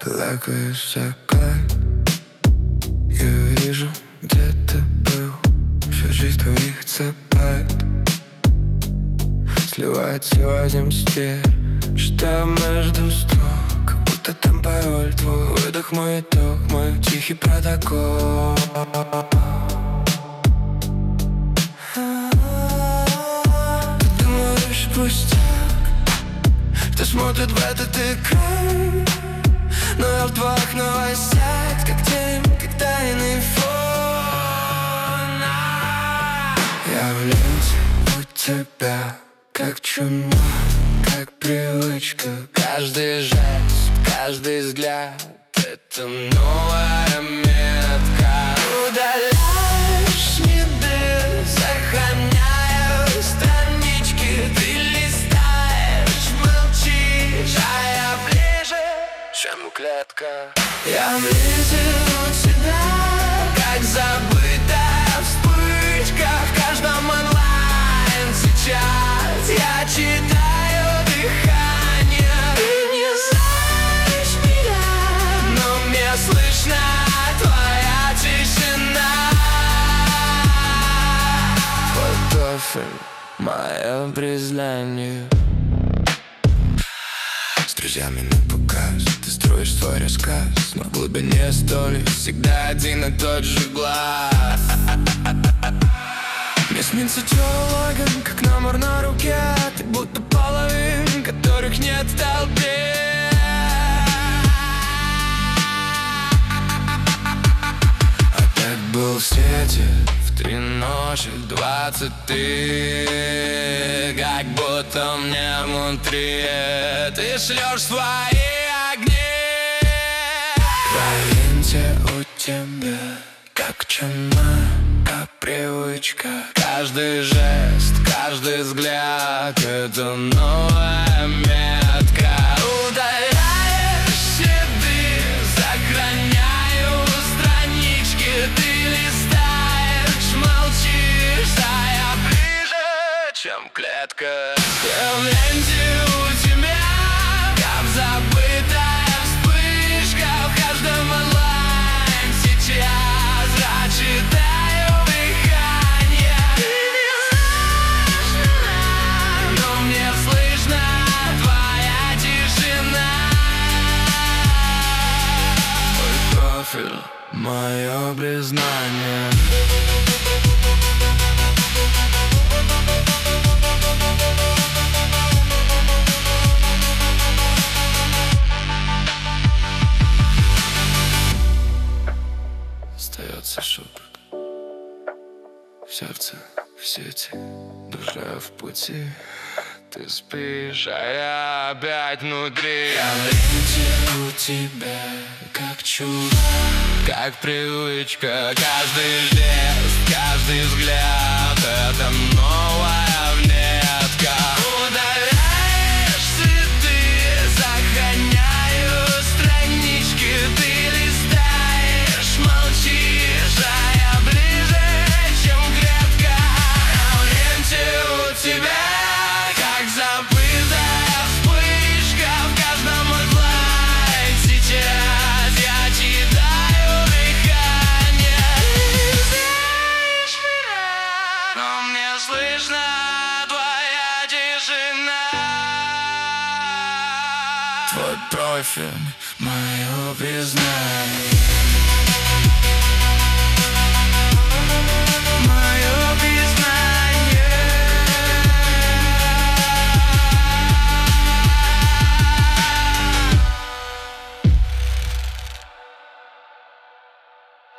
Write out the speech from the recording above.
Лакаю закат. Я вижу, где ты был. Всю жизнь твоих цепает, сливает сегодня стиль. Читаю между строк, как будто там пароль. Твой выдох, мой итог, мой тихий протокол. Ты думаешь, пустяк, кто смотрит в этот экран, но я в твоих новостях, как тень, как тайный фон. Я влез у тебя, как чума, как привычка. Каждый жест, каждый взгляд — это новая метка. Удаляешь следы, сохраняю странички. Ты листаешь, молчишь, а я ближе, чем клетка. Я ближе у тебя, как забытая вспышка в каждом онлайн. Сейчас я читаю дыхание. Ты не знаешь меня, но мне слышна твоя тишина. Твой профиль, мое признание. С друзьями на показ ты строишь свой рассказ, но в глубине истории всегда один и тот же глаз. Мне снится твой логин, как номер на руке. Ты будто половин, которых нет в толпе. Опять был в свете в 3 ночи 20 ты, как будто мне внутри ты шлешь свои огни. В ленте у тебя, как чума, как привычка. Каждый жест, каждый взгляд — это новая метка. Удаляешь следы, сохраняю странички. Ты листаешь, молчишь, а я ближе, чем клетка. Я в ленте у тебя, как забытая вспышка в каждом онлайн. Сейчас я читаю дыхание. Ты не знаешь меня, но мне слышна твоя тишина. Твой профиль, мое признание. Остается шепот в сердце, в сети, душа в пути. Ты спишь, а я опять внутри. Я в ленте у тебя, как чудо, как привычка. Каждый жест, каждый взгляд — это новая метка. Удаляешь следы, сохраняю странички. Ты листаешь, молчишь, а я ближе, чем клетка. Я в ленте у тебя, как забытая вспышка в каждом онлайн. Сейчас я читаю дыхание. Ты не знаешь меня, но мне слышна твоя тишина. Твой профиль, мое признание.